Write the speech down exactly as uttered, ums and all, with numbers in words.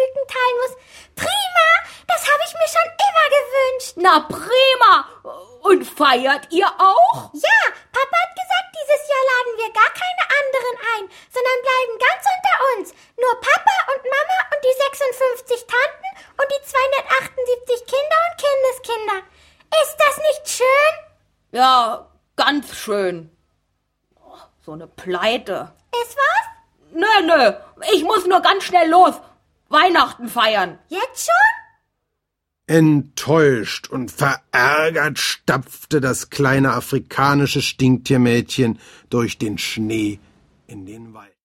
Küken teilen muss. Prima, das habe ich mir schon immer gewünscht. Na prima. Und feiert ihr auch? Ja, Papa hat gesagt, dieses Jahr laden wir gar keine anderen ein, sondern bleiben ganz unter uns. Nur Papa und Mama und die sechsundfünfzig Tanten und die zweihundertachtundsiebzig Kinder und Kindeskinder. Ist das nicht schön? Ja, ganz schön. So eine Pleite. Ist was? Nö, nö, ich muss nur ganz schnell los. Weihnachten feiern. Jetzt schon? Enttäuscht und verärgert stapfte das kleine afrikanische Stinktiermädchen durch den Schnee in den Wald.